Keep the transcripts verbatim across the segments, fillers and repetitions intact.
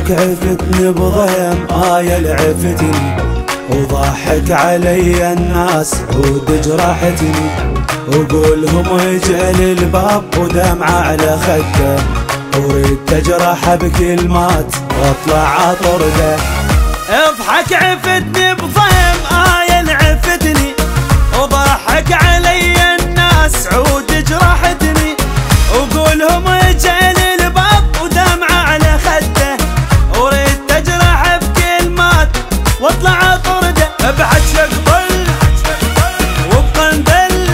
اضحك عفتني بضيم آية لعفتني، وضحك علي الناس عود جرحتني، وقولهم يجعل الباب ودمعة على خده، وريد تجرح بكلمات واطلع اطرده. اضحك عفتني بضيم آية لعفتني، وضحك علي الناس عود جرحتني، وقولهم يجعل الباب ودمعة على خده، وريد تجرح بكلمات واطلع اطرده. ابعد يقبل وبقندل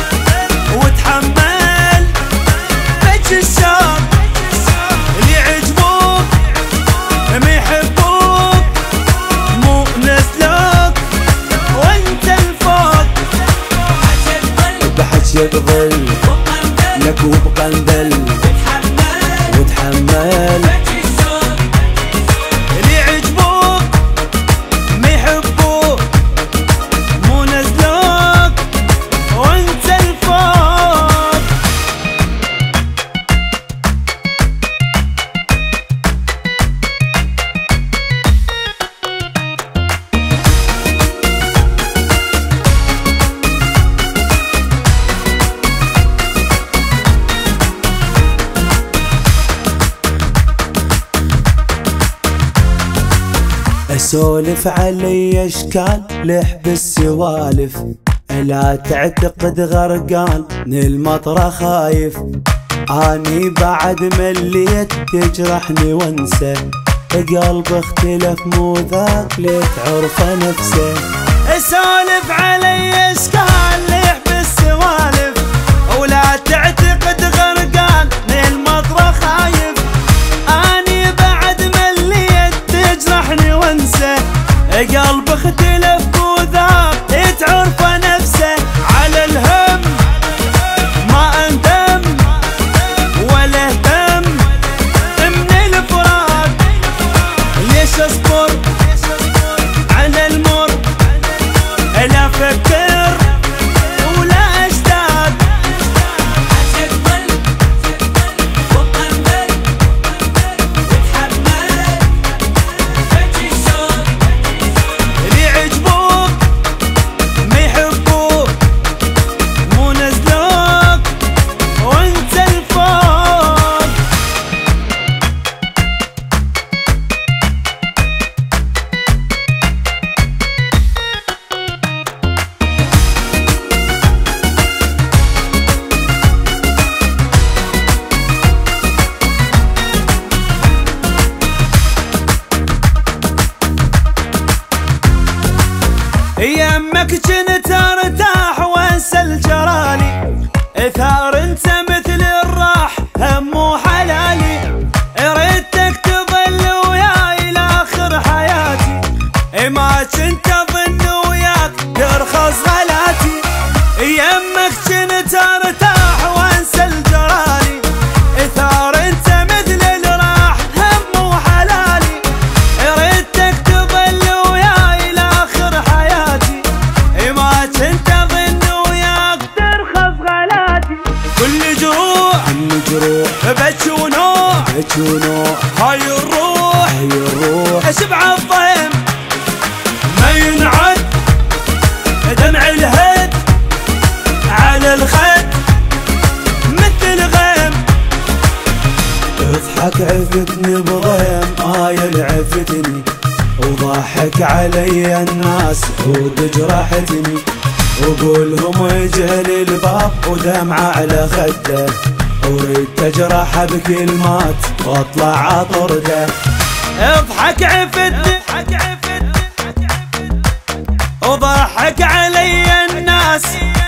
وتحمل بج الشوق، اللي يعجبوك ما يحبوك مو نسلوك وانت الفوق. بحج يقبل لك وبقندل وتحمل اللي يعجبوك ما يحبوك مو نزلوك وانت الفوق. اسولف علي اشكال لحب السوالف، لا تعتقد غرقان من المطره خايف، اني بعد مليت تجرحني وانسى، قلب اختلف مو ذاك ليت عرفه نفسه. اسولف علي اشكال لحب السوالف، ولا تعتقد غرقان من المطره خايف، اني بعد مليت تجرحني وانسى، قلب اختلف مو ذاك تعرفه نفسه. على الهم ما اندم ولا اهتم من الفراق، ليش اصبر على المر لا افكر ولا اشتاق. اللي يعجبوك ما يحبوك مو نزلوك وانت الفوق. يمك جنت ارتاح وانسى الجرالي، ثار انت مثل الراح هم وحلالي، ريتك تظل وياي لاخر حياتي، ما كنت اظن وياك ترخص غلاتي. يمك جنت ارتاح وانسى الجرالي، ثار انت مثل الراح هم وحلالي، ريتك تظل وياي لاخر حياتي، ما كنت اظن وياك ترخص غلاتي. كل جروح كل جروح بج ونوح بج ونوح، هاي الروح هاي الروح اشبع الضيم ما ينعد، دمع الهد على الخد مثل غيم. اضحك عفتني بضيم آية لعفتني، وضحك علي الناس عود جرحتني، وقولهم يجهل الباب ودمعة على خده، وريد تجرح بكلمات واطلع اطرده. اضحك عفتني وضحك علي الناس